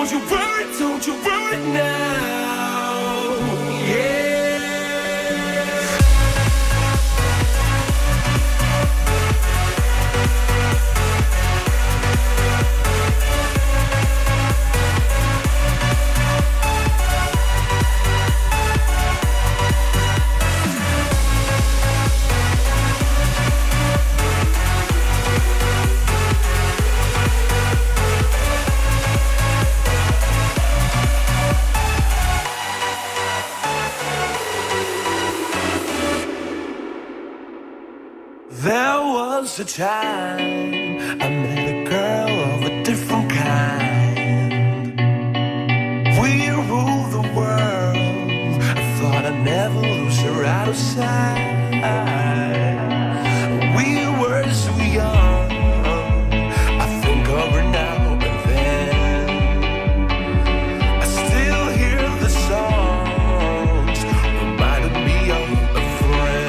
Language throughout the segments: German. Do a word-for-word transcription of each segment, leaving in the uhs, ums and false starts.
Don't you worry, don't you worry now. Yeah. There was a time I met a girl of a different kind. We ruled the world. I thought I'd never lose her out of sight. We were so young. I think of her now and then. I still hear the songs reminding me of a friend.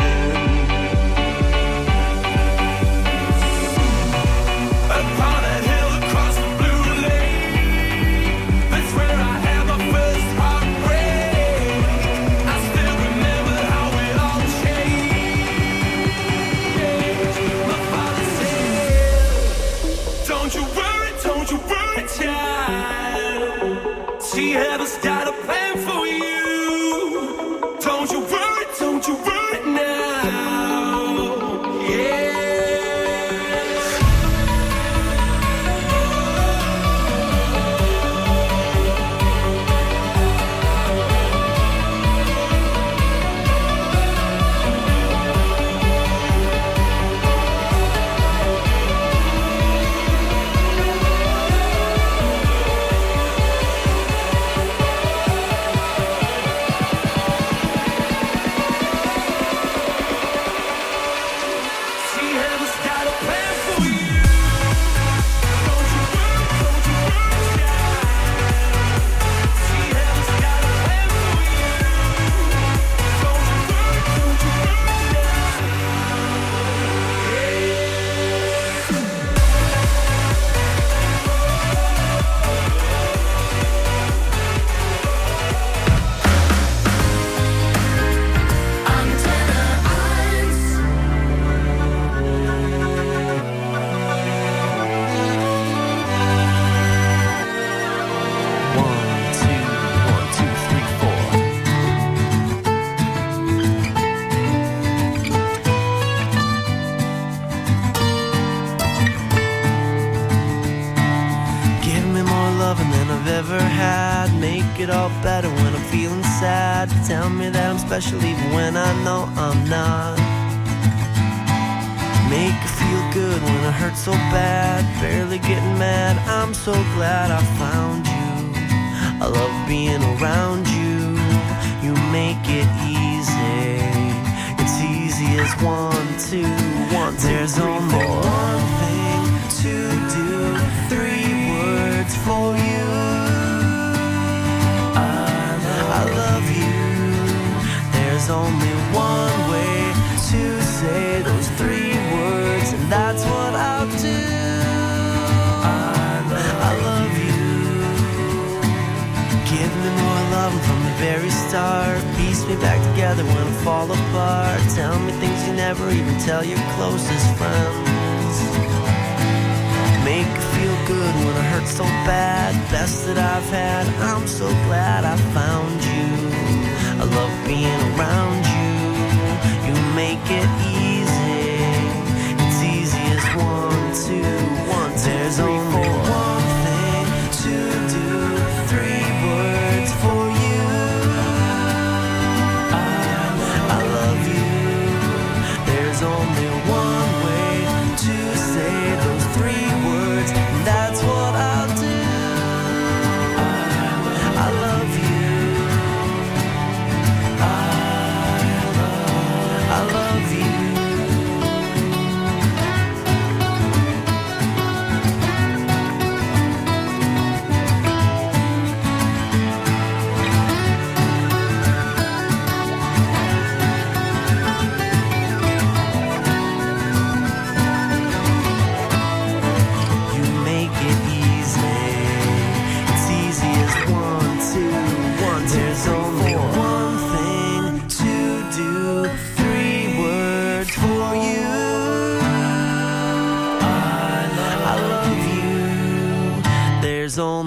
She has got a plan for you. Don't you worry, don't you worry now. Yeah. It all better when I'm feeling sad. Tell me that I'm special even when I know I'm not. Make it feel good when I hurt so bad. Barely getting mad, I'm so glad I found you. I love being around you. You make it easy. It's easy as one, two, one, two, There's three, only four. One thing to do. Three words for you. I love you. There's only one way to say those three words, and that's what I'll do. I love, I love you. Give me more love from the very start. Piece me back together when I fall apart. Tell me things you never even tell your closest friends. Make it feel good when I hurt so bad. Best that I've had, I'm so glad I found you. I love being around you. You make it easy. It's easy as one, two, one, two, There's three, only four. One thing to do. Three words for you. I, I love you. There's only one way to say those three words, and that's what I'll do. I, I love you. I love you.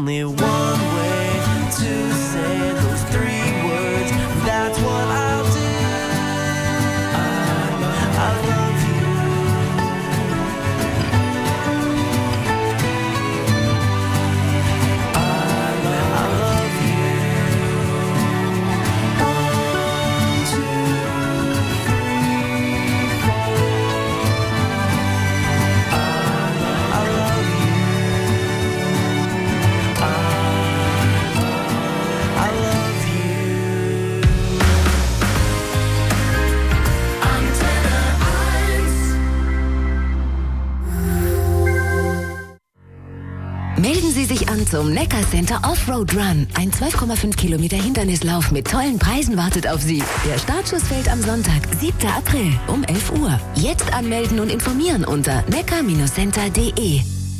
only one way to say those three words. That's what I'll do. I, I love you. I, I love you. One, two, three, four. I, I love you. I, I love you. Antenne eins. Melden Sie sich an zum Neckar Center Offroad Run. Ein zwölf Komma fünf Kilometer Hindernislauf mit tollen Preisen wartet auf Sie. Der Startschuss fällt am Sonntag, siebten April um elf Uhr. Jetzt anmelden und informieren unter neckar Center punkt de.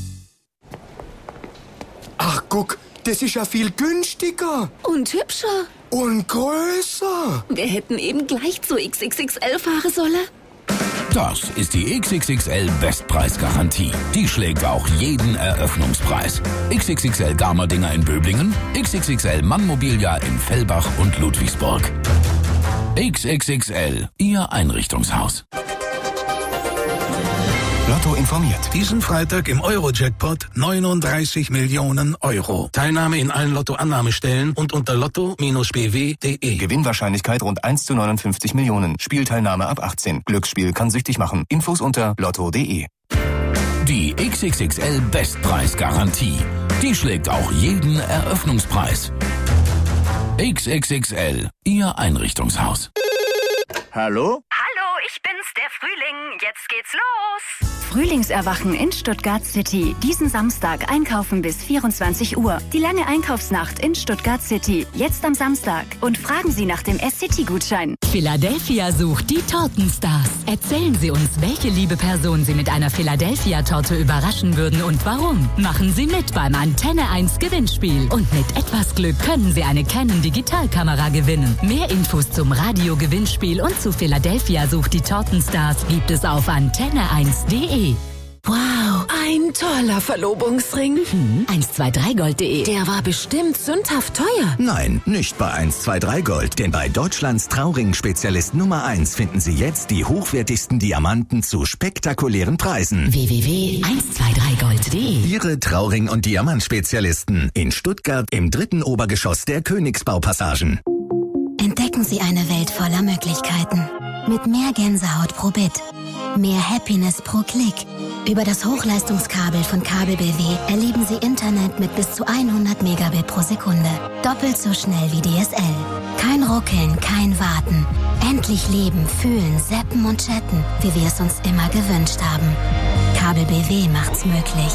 Ach, guck, das ist ja viel günstiger. Und hübscher. Und größer. Wir hätten eben gleich zu X X X L fahren sollen. Das ist die X X X L Bestpreisgarantie. Die schlägt auch jeden Eröffnungspreis. X X X L Garmerdinger in Böblingen, X X X L Mannmobilia in Fellbach und Ludwigsburg. X X X L, Ihr Einrichtungshaus. Lotto informiert. Diesen Freitag im Euro-Jackpot neununddreißig Millionen Euro. Teilnahme in allen Lotto-Annahmestellen und unter lotto Bindestrich b w punkt de. Gewinnwahrscheinlichkeit rund eins zu neunundfünfzig Millionen. Spielteilnahme ab achtzehn. Glücksspiel kann süchtig machen. Infos unter lotto punkt de. Die X X X L Bestpreisgarantie. Die schlägt auch jeden Eröffnungspreis. X X X L, Ihr Einrichtungshaus. Hallo? Hallo, ich bin's, der Frühling. Jetzt geht's los. Frühlingserwachen in Stuttgart City. Diesen Samstag einkaufen bis vierundzwanzig Uhr. Die lange Einkaufsnacht in Stuttgart City. Jetzt am Samstag. Und fragen Sie nach dem S C T-Gutschein. Philadelphia sucht die Tortenstars. Erzählen Sie uns, welche liebe Person Sie mit einer Philadelphia-Torte überraschen würden und warum. Machen Sie mit beim Antenne eins Gewinnspiel. Und mit etwas Glück können Sie eine Canon Digitalkamera gewinnen. Mehr Infos zum Radio-Gewinnspiel und zu Philadelphia sucht die Tortenstars gibt es auf antenne eins punkt de. Wow, ein toller Verlobungsring. Hm, eins zwei drei gold punkt de. Der war bestimmt sündhaft teuer. Nein, nicht bei eins zwei drei Gold, denn bei Deutschlands Trauring-Spezialist Nummer eins finden Sie jetzt die hochwertigsten Diamanten zu spektakulären Preisen. w w w punkt eins zwei drei gold punkt de. Ihre Trauring- und Diamantspezialisten in Stuttgart im dritten Obergeschoss der Königsbaupassagen. Entdecken Sie eine Welt voller Möglichkeiten. Mit mehr Gänsehaut pro Bit. Mehr Happiness pro Klick. Über das Hochleistungskabel von Kabel B W erleben Sie Internet mit bis zu hundert Megabit pro Sekunde. Doppelt so schnell wie D S L. Kein Ruckeln, kein Warten. Endlich leben, fühlen, zappen und chatten, wie wir es uns immer gewünscht haben. Kabel B W macht's möglich.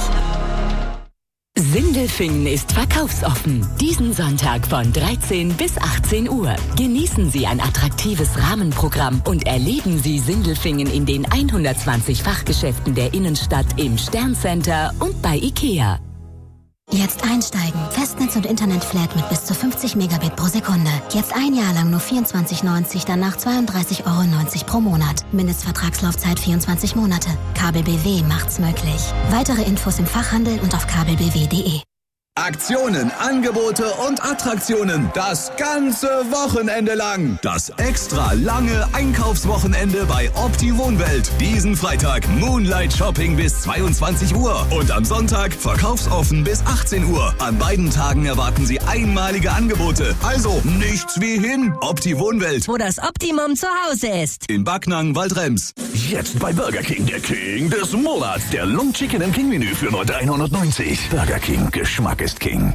Sindelfingen ist verkaufsoffen. Diesen Sonntag von dreizehn bis achtzehn Uhr. Genießen Sie ein attraktives Rahmenprogramm und erleben Sie Sindelfingen in den hundertzwanzig Fachgeschäften der Innenstadt im Sterncenter und bei Ikea. Jetzt einsteigen. Festnetz und Internetflat mit bis zu fünfzig Megabit pro Sekunde. Jetzt ein Jahr lang nur vierundzwanzig neunzig, danach zweiunddreißig Euro neunzig pro Monat. Mindestvertragslaufzeit vierundzwanzig Monate. Kabel B W macht's möglich. Weitere Infos im Fachhandel und auf kabel b w punkt de. Aktionen, Angebote und Attraktionen das ganze Wochenende lang. Das extra lange Einkaufswochenende bei Opti Wohnwelt. Diesen Freitag Moonlight Shopping bis zweiundzwanzig Uhr und am Sonntag verkaufsoffen bis achtzehn Uhr. An beiden Tagen erwarten Sie einmalige Angebote. Also nichts wie hin. Opti Wohnwelt. Wo das Optimum zu Hause ist. In Backnang, Waldrems. Jetzt bei Burger King der King des Monats. Der Long Chicken im King Menü für nur dreihundertneunzig. Burger King, Geschmack ist King.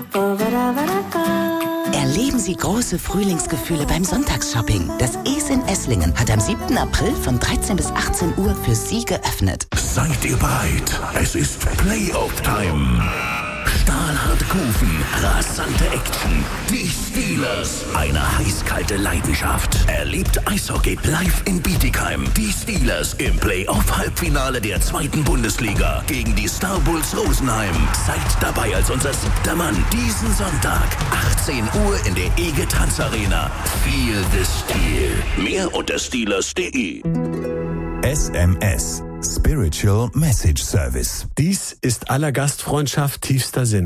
Erleben Sie große Frühlingsgefühle beim Sonntagsshopping. Das Es in Esslingen hat am siebten April von dreizehn bis achtzehn Uhr für Sie geöffnet. Seid ihr bereit? Es ist Playoff-Time. Stahlhart Kufen, rasante Action. Die Steelers, eine heißkalte Leidenschaft. Erlebt Eishockey live in Bietigheim. Die Steelers im Playoff-Halbfinale der zweiten Bundesliga gegen die Star Bulls Rosenheim. Seid dabei als unser siebter Mann diesen Sonntag, achtzehn Uhr in der Ege Tanzarena. Feel the Steel. Mehr unter steelers punkt de. S M S Spiritual Message Service. Dies ist aller Gastfreundschaft tiefster Sinn.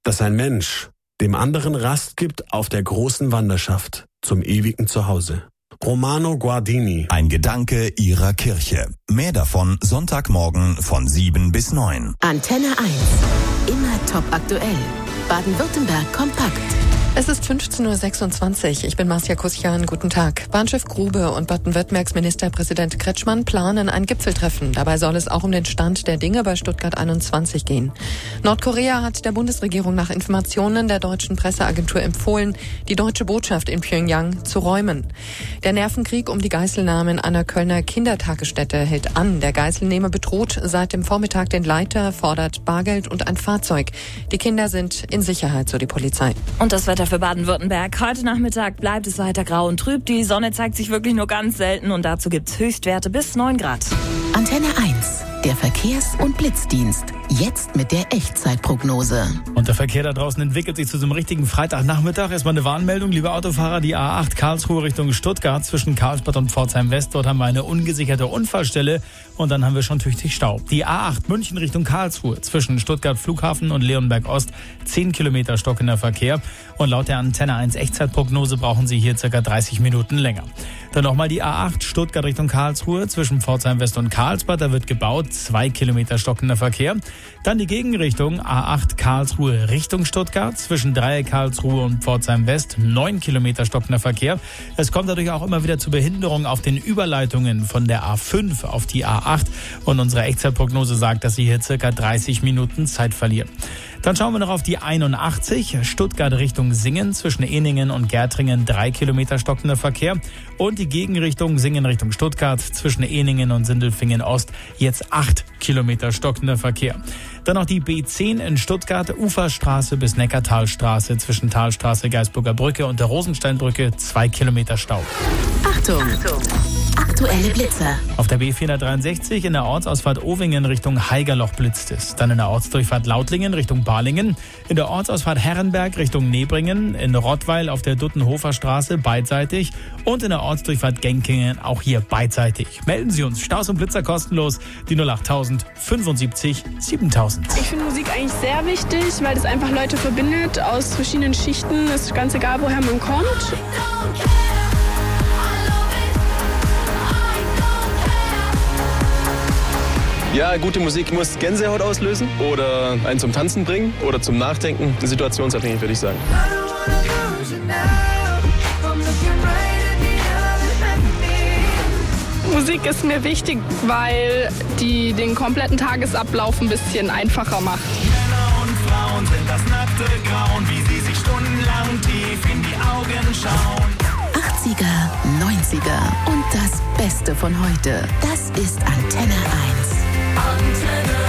dass ein Mensch dem anderen Rast gibt auf der großen Wanderschaft zum ewigen Zuhause. Romano Guardini. Ein Gedanke Ihrer Kirche. Mehr davon Sonntagmorgen von sieben bis neun. Antenne eins. Immer top aktuell. Baden-Württemberg kompakt. Es ist fünfzehn Uhr sechsundzwanzig. Ich bin Marcia Kusian. Guten Tag. Bahnchef Grube und Baden-Württembergs Ministerpräsident Kretschmann planen ein Gipfeltreffen. Dabei soll es auch um den Stand der Dinge bei Stuttgart einundzwanzig gehen. Nordkorea hat der Bundesregierung nach Informationen der deutschen Presseagentur empfohlen, die deutsche Botschaft in Pyongyang zu räumen. Der Nervenkrieg um die Geiselnahme in einer Kölner Kindertagesstätte hält an. Der Geiselnehmer bedroht seit dem Vormittag den Leiter, fordert Bargeld und ein Fahrzeug. Die Kinder sind in Sicherheit, so die Polizei. Und das Wetter für Baden-Württemberg. Heute Nachmittag bleibt es weiter grau und trüb. Die Sonne zeigt sich wirklich nur ganz selten und dazu gibt's Höchstwerte bis neun Grad. Antenne eins, der Verkehrs- und Blitzdienst. Jetzt mit der Echtzeitprognose. Und der Verkehr da draußen entwickelt sich zu so einem richtigen Freitagnachmittag. Erstmal eine Warnmeldung, liebe Autofahrer, die A acht Karlsruhe Richtung Stuttgart zwischen Karlsbad und Pforzheim West. Dort haben wir eine ungesicherte Unfallstelle und dann haben wir schon tüchtig Stau. Die A acht München Richtung Karlsruhe zwischen Stuttgart Flughafen und Leonberg Ost. zehn Kilometer stockender Verkehr. Und laut der Antenne eins Echtzeitprognose brauchen Sie hier circa dreißig Minuten länger. Dann nochmal die A acht Stuttgart Richtung Karlsruhe zwischen Pforzheim West und Karlsbad. Da wird gebaut, zwei Kilometer stockender Verkehr. Dann die Gegenrichtung A acht Karlsruhe Richtung Stuttgart zwischen Dreieck Karlsruhe und Pforzheim West. neun Kilometer stockender Verkehr. Es kommt dadurch auch immer wieder zu Behinderungen auf den Überleitungen von der A fünf auf die A acht. Und unsere Echtzeitprognose sagt, dass Sie hier circa dreißig Minuten Zeit verlieren. Dann schauen wir noch auf die einundachtzig, Stuttgart Richtung Singen, zwischen Ehningen und Gärtringen drei Kilometer stockender Verkehr. Und die Gegenrichtung Singen Richtung Stuttgart, zwischen Ehningen und Sindelfingen Ost, jetzt acht Kilometer stockender Verkehr. Dann noch die B zehn in Stuttgart, Uferstraße bis Neckartalstraße, zwischen Talstraße, Geisburger Brücke und der Rosensteinbrücke, zwei Kilometer Stau. Achtung! Achtung. Aktuelle Blitzer. Auf der B vierhundertdreiundsechzig in der Ortsausfahrt Ovingen Richtung Haigerloch blitzt es. Dann in der Ortsdurchfahrt Lautlingen Richtung Balingen. In der Ortsausfahrt Herrenberg Richtung Nebringen. In Rottweil auf der Duttenhofer Straße beidseitig. Und in der Ortsdurchfahrt Genkingen auch hier beidseitig. Melden Sie uns. Staus und Blitzer kostenlos. Die null achttausend fünfundsiebzig siebentausend. Ich finde Musik eigentlich sehr wichtig, weil es einfach Leute verbindet aus verschiedenen Schichten. Es ist ganz egal, woher man kommt. Ja, gute Musik muss Gänsehaut auslösen oder einen zum Tanzen bringen oder zum Nachdenken. Situationsabhängig, würde ich sagen. Musik ist mir wichtig, weil die den kompletten Tagesablauf ein bisschen einfacher macht. Männer und Frauen sind das nackte Grauen, wie sie sich stundenlang tief in die Augen schauen. achtziger, neunziger und das Beste von heute. Das ist Antenne eins. Antenne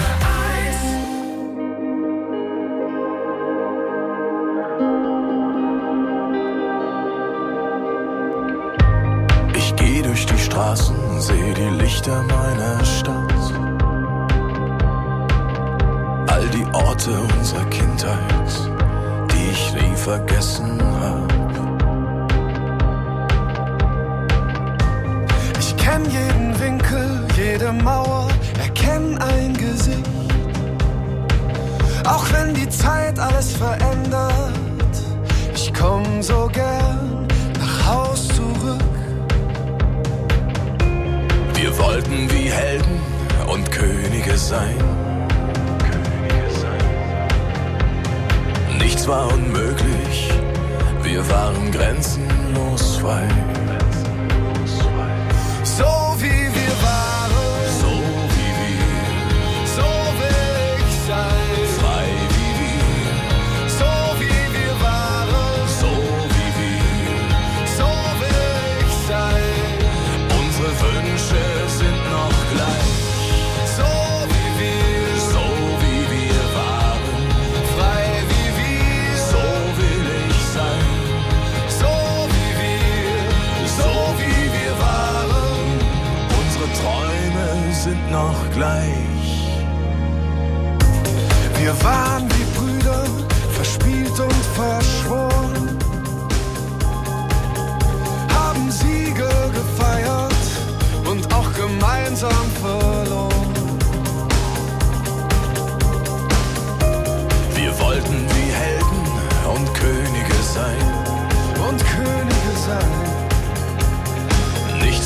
eins. Ich geh durch die Straßen, seh die Lichter meiner Stadt. All die Orte unserer Kindheit, die ich nie vergessen hab. Ich kenn jeden Winkel, jede Mauer, erkenn ein Gesicht. Auch wenn die Zeit alles verändert, ich komm so gern nach Haus zurück. Wir wollten wie Helden und Könige sein. Nichts war unmöglich, wir waren grenzenlos frei. So wie wir waren, so wie wir, so will ich sein. Frei wie wir, so wie wir waren, so wie wir, so will ich sein. Unsere Wünsche sind noch gleich, so wie wir, so wie wir waren. Frei wie wir, so will ich sein. So wie wir,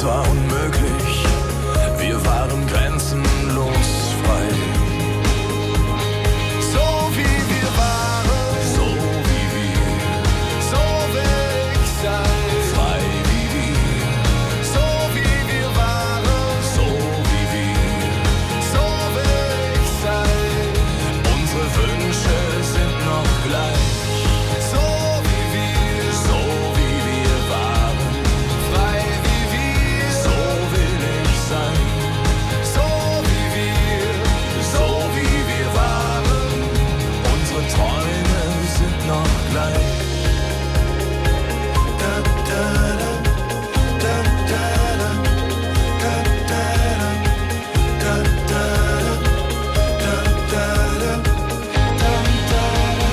war unmöglich, wir waren grenzenlos frei. So wie wir waren, so wie wir, so will ich sein. Frei wie wir, so wie wir waren, so wie wir, so will ich sein. Unsere Wünsche sind noch gleich. So wie wir, so wie wir waren. Frei wie wir, so will ich sein. So wie wir, so wie wir waren. Unsere Träume sind noch gleich. Da, da, da, da, da, da, da, da, da, da, da, da, da.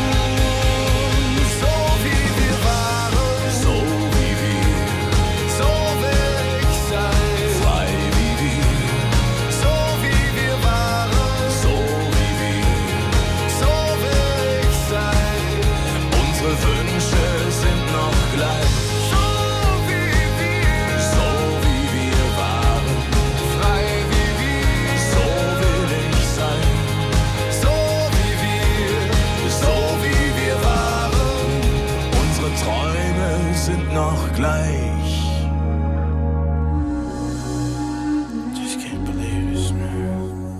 So wie wir waren, so wie wir, so will ich sein. Frei wie wir, so wie wir waren, so wie wir, so will ich sein. Unsere Wünsche sind noch gleich. So wie wir, so wie wir waren. Frei wie wir, so will ich sein. So wie wir, so wie wir waren. Unsere Träume sind noch gleich. Just can't believe this, man.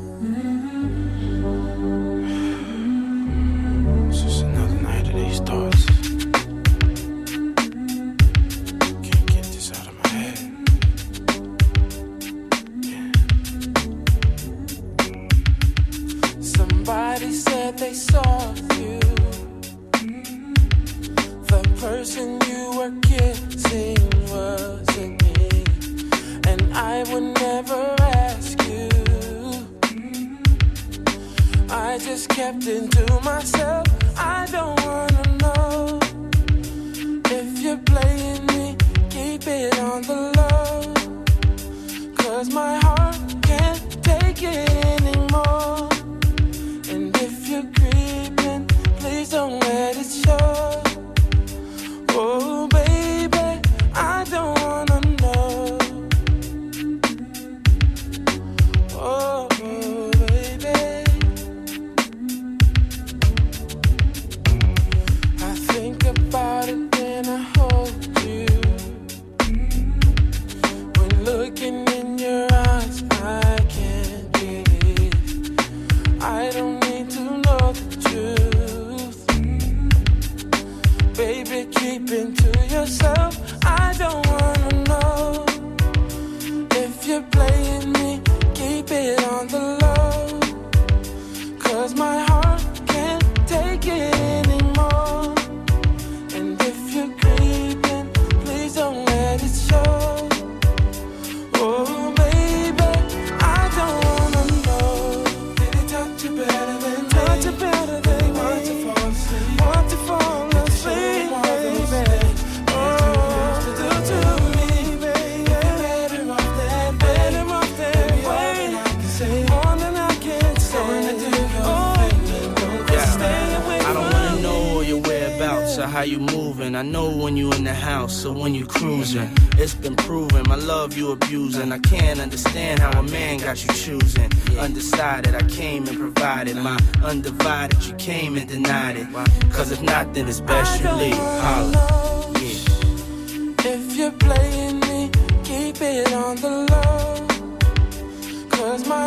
It's just another night of these thoughts. Can't get this out of my head. Somebody said they saw you. The person you were kissing wasn't me, and I would never ask you. I just kept it to myself. I don't wanna know if you're playing me. Keep it on the low, 'cause my heart can't take it anymore. And if you're creeping, please don't let it show. Oh, baby, I don't wanna know. Oh, baby. I think about it when I hold you. When looking in your eyes, I can't believe I don't need to know the truth. Baby, keep it to yourself. I don't wanna know if you're playing me. Keep it on the low, 'cause my heart can't take it anymore. And if you're creeping, please don't let it show. Oh, baby, I don't wanna know. Did he touch you better than me? Touch you better than me. Want to fall asleep? Want to fall asleep, baby? Oh, do to me, baby. Better off that way. Better off that way. More than I can say. Oh, Yeah. stay away I don't from wanna me. know your whereabouts or how you moving. I know when you in the house or when you cruising. It's been proven my love you abusing. I can't understand how a man got you choosing. Undecided, I came and provided. My undivided, you came and denied it. 'Cause if not, then it's best you leave. Holla. Yeah. If you're playing me, keep it on the low, 'cause my